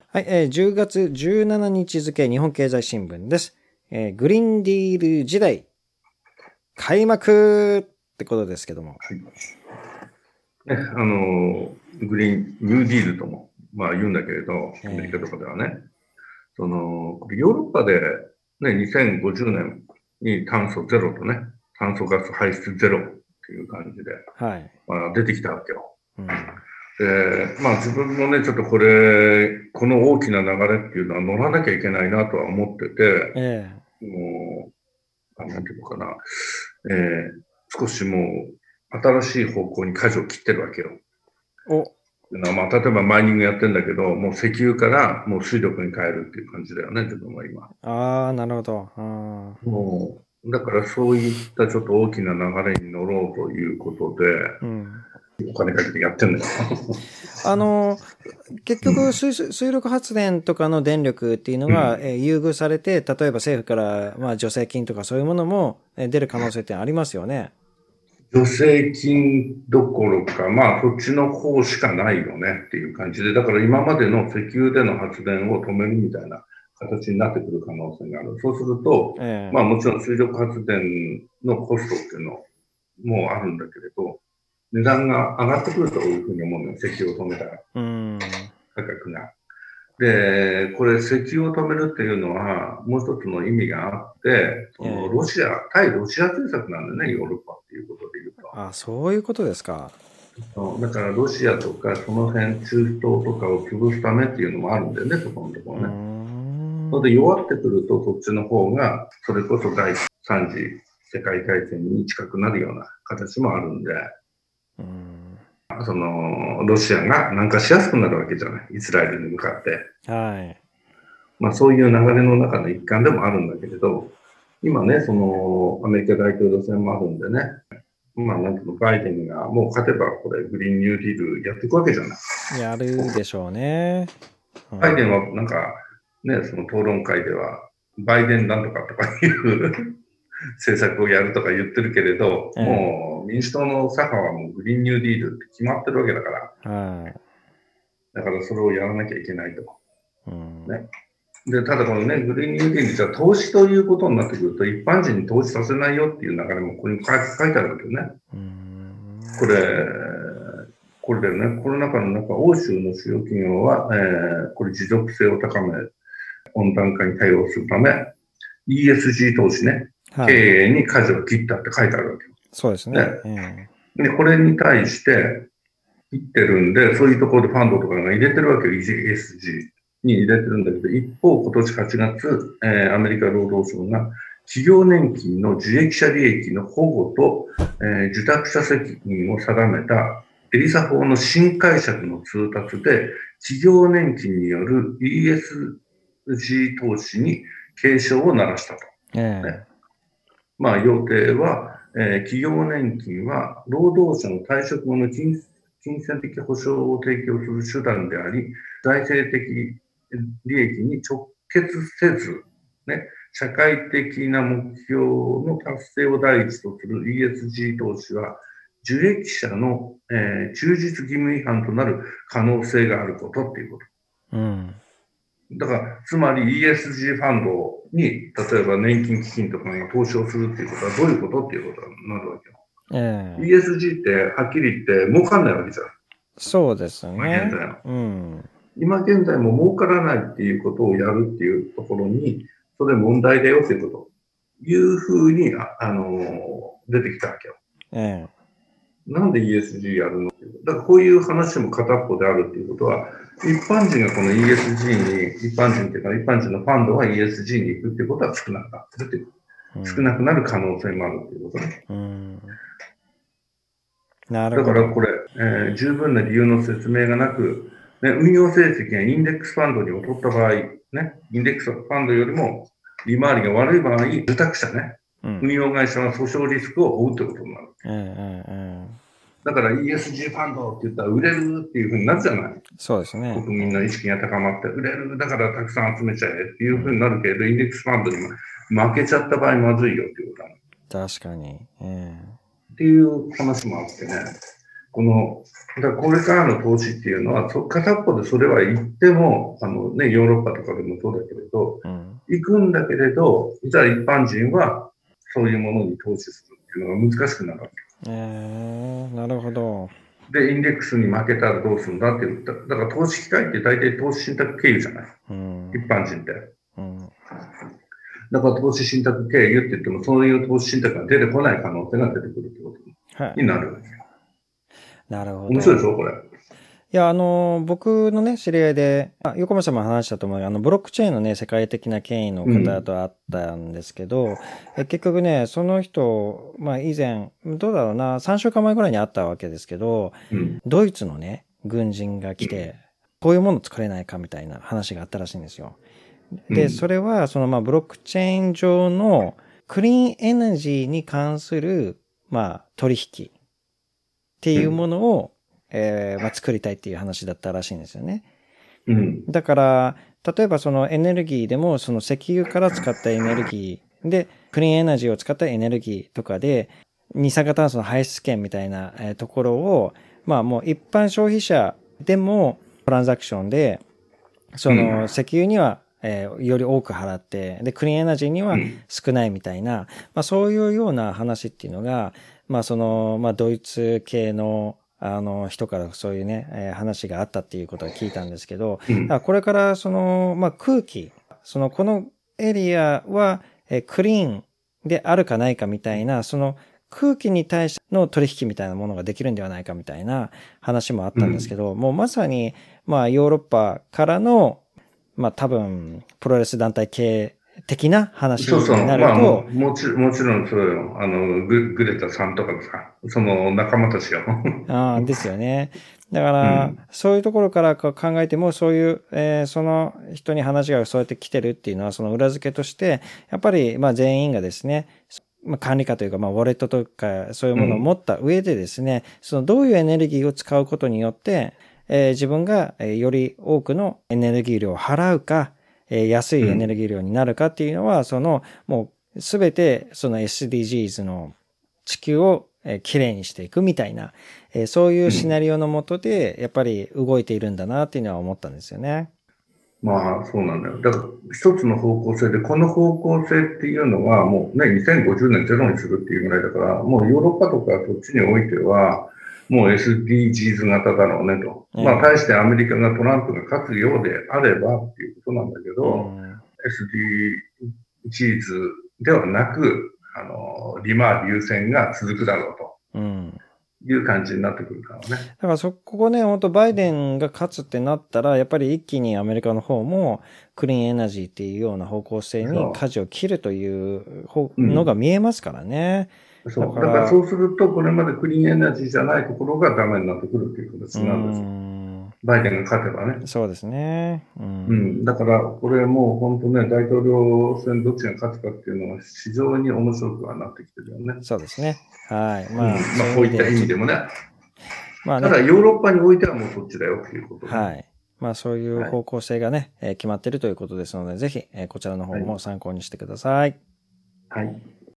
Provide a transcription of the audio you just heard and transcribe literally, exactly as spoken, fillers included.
はい、えー、じゅうがつじゅうしちにち付日本経済新聞です。えー、グリーンディール時代開幕ってことですけども。 はい。ね、あの、グリーン、ニューディールとも、まあ言うんだけれど、アメリカとかではね、その、ヨーロッパで、ね、にせんごじゅうねんに炭素ゼロとね、炭素ガス排出ゼロっていう感じで、 はい。 まあ出てきたわけよ。 うん、 で、まあ自分もね、ちょっとこれ、この大きな流れっていうのは乗らなきゃいけないなとは思ってて、 えもう、なんていうのかな、えー、少しもう、新しい方向に舵を切ってるわけよ。 ー、お、 まあ、例えばマイニングやってんだけど、もう石油からもう水力に変えるっていう感じだよね、自分は今。 ああ、なるほど。あもう、だからそういったちょっと大きな流れに乗ろうということで、 うん。 お金かけてやってんだよ。 あの、結うん。 局水、水力発電とかの電力っていうのが、 うん。 えー優遇されて、例えば政府から、まあ、助成金とかそういうものもえー出る可能性ってありますよね。 助成金どころか、まあ、そっちの方しかないよねっていう感じで、だから今までの石油での発電を止めるみたいな形になってくる可能性がある。そうすると、まあえもちろん水力発電のコストっていうのもあるんだけれど、値段が上がってくるというふうに思うのよ。石油を止めたら、 えうん。 価格が。で、これ石油を止めるっていうのは、もう一つの意味があって、そのええロシア、対ロシア政策なんだよね、ヨーロッパっていうことで言うと。 あ、そういうことですか。 そうだからロシアとかその辺、中東とかを潰すためっていうのもあるんだよね、そこのとこうーろね。そん。 れで弱ってくると、そっちの方が、それこそ第三次世界大戦に近くなるような形もあるんで、 うーん。 その、ロシアが南下しやすくなるわけじゃない。イスラエルに向かって。 はい。 まあそういう流れの中の一環でもあるんだけれど、今ね、その、アメリカ大統領選もあるんでね、まあなんていうの、バイデンがもう勝てばこれグリーンニューディールやっていくわけじゃない。 やるでしょうね。うバイデンん。 はなんか、ね、その討論会では、バイデンなんとかとかいう政策をやるとか言ってるけれど、 えもう民主党の左派はもうグリーンニューディールって決まってるわけだから、 え。はい。 だからそれをやらなきゃいけないと。 うん。 ね。で、ただこのね、グリーンニューディールじゃ投資ということになってくると、一般人に投資させないよっていう流れもここに書いてあるわけよね。 うーん。 これ、これだよね、コロナ禍の中、欧州の主要企業は、えー、これ持続性を高め、温暖化に対応するため、イーエスジー 投資ね、経はい。 営に舵を切ったって書いてあるわけよ。 そうですね。えで、これに対して切ってるんで、そういうところでファンドとかが入れてるわけよ、イーエスジー に入れてるんだけど、一方、今年はちがつ、えー、アメリカ労働省が企業年金の受益者利益の保護と、えー、受託者責任を定めたエリサ法の新解釈の通達で、企業年金による イーエスジー 投資に警鐘を鳴らしたと。 え。 ね、 えまあ、要点は、えー、企業年金は労働者の退職後の金金銭的保障を提供する手段であり、財政的利益に直結せず、ね、社会的な目標の達成を第一とする イーエスジー 投資は、受益者の、えー、忠実義務違反となる可能性があることっていうこと。 え。うん。 だから、つまり イーエスジー ファンドに、例えば年金基金とかに投資をするっていうことはどういうことっていうことになるわけよ。 ええ。 イーエスジー ってはっきり言って儲かんないわけじゃん。 そうです今現ね。 在の。 うん。 今現在も儲からないっていうことをやるっていうところに、それ問題だよっていうこと。いうふうに、あ、あのー、出てきたわけよ。 ええ。 なんで イーエスジー やるのっていう。だからこういう話も片っぽであるっていうことは、一般人がこの イーエスジー に、一般人っていうか、一般人のファンドが イーエスジー に行くっていうことは少なくなってるっていう。少なくなる可能性もあるっていうことね。 うん。なるだほど。 からこれ、えー、十分な理由の説明がなく、ね、運用成績がインデックスファンドに劣った場合、ね、インデックスファンドよりも利回りが悪い場合、受託者ね、 うん。 運用会社は訴訟リスクを負うってことになる。 ええ。ええ。 だから イーエスジー ファンドって言ったら売れるっていうふうになるじゃない。 そうですね。 国民の意識が高まって、売れる、だからたくさん集めちゃえっていうふうになるけれど、インデックスファンドに負けちゃった場合まずいよっていうことなの。 確かに。ええ。 っていう話もあってね。 この、だからこれからの投資っていうのは、そ片っぽでそれは言っても、あのね、ヨーロッパとかでもそうだけれど、うん、行くんだけれど、じゃあ一般人はそういうものに投資するっていうのが難しくなるわけ。 えー、なるほど。 で、インデックスに負けたらどうするんだって言った。だから投資機会って大体投資信託経由じゃない。うん、一般人って。うん、だから投資信託経由って言っても、そういう投資信託が出てこない可能性が出てくるってことになるわけ。はい、 なるほど。 面白いでしょ、これ。 いや、あの、僕のね、知り合いで、あ、横山さんも話したと思う、あの、ブロックチェーンのね、世界的な権威の方と会ったんですけど、うん、え結局ね、その人、まあ以前、どうだろうな、さんしゅうかんまえぐらいに会ったわけですけど、うん、ドイツのね、軍人が来て、こういうもの作れないかみたいな話があったらしいんですよ。で、うん、それは、その、まあ、ブロックチェーン上のクリーンエナジーに関する、まあ、取引っていうものを、えーまあ、作りたいっていう話だったらしいんですよね。うん、だから、例えばそのエネルギーでも、その石油から使ったエネルギーで、クリーンエナジーを使ったエネルギーとかで、二酸化炭素の排出権みたいなところを、まあもう一般消費者でもトランザクションで、その石油には、えー、より多く払って、で、クリーンエナジーには少ないみたいな、まあそういうような話っていうのが、まあその、まあドイツ系のあの人からそういうね、えー、話があったっていうことを聞いたんですけど、うん、これからその、まあ空気、そのこのエリアは、えー、クリーンであるかないかみたいな、その空気に対しての取引みたいなものができるんではないかみたいな話もあったんですけど、うん、もうまさに、まあヨーロッパからの、まあ多分、プロレス団体系的な話になると。そうそう。まあも、もちもちろんそうよ。あの、グ、グレタさんとかさ、その仲間たちよ。 ああ、ですよね。だから、うん、そういうところから考えても、そういう、えー、その人に話がそうやって来てるっていうのは、その裏付けとして、やっぱり、まあ全員がですね、まあ、管理下というか、まあ、ウォレットとか、そういうものを持った上でですね、うん、そのどういうエネルギーを使うことによって、えー、自分がより多くのエネルギー量を払うか、えー、安いエネルギー量になるかっていうのは、うん、その、もうすべてその エスディージーズ の地球をきれいにしていくみたいな、えー、そういうシナリオのもとで、やっぱり動いているんだなっていうのは思ったんですよね。 まあ、そうなんだよ。だから、一つの方向性で、この方向性っていうのは、もうね、にせんごじゅうねんゼロにするっていうぐらいだから、もうヨーロッパとかそっちにおいては、もう エスディージーズ 型だろうねと。うん、まあ、対してアメリカがトランプが勝つようであればっていうことなんだけど、うん、エスディージーズ ではなく、あの、利回り優先が続くだろうと。うんいう感じになってくるからね。だからそここね、本当バイデンが勝つってなったら、やっぱり一気にアメリカの方もクリーンエナジーっていうような方向性に舵を切るというのが見えますからね。 うん、そう。だから、だからそうすると、これまでクリーンエナジーじゃないところがダメになってくるっていう形になるんですよ。バイデンが勝てばね。 そうですね。 うん。うん、だから、これもう本当ね、大統領選どっちが勝つかっていうのは非常に面白くはなってきてるよね。 そうですね。はい。 まあ、うん、まあ、こういった意味でもね。まあね、ただ、ヨーロッパにおいてはもうそっちだよっていうこと、ね。 はい。まあ、そういう方向性がね、はい、えー、決まっているということですので、ぜひ、えー、こちらの方も参考にしてください。 はい。はい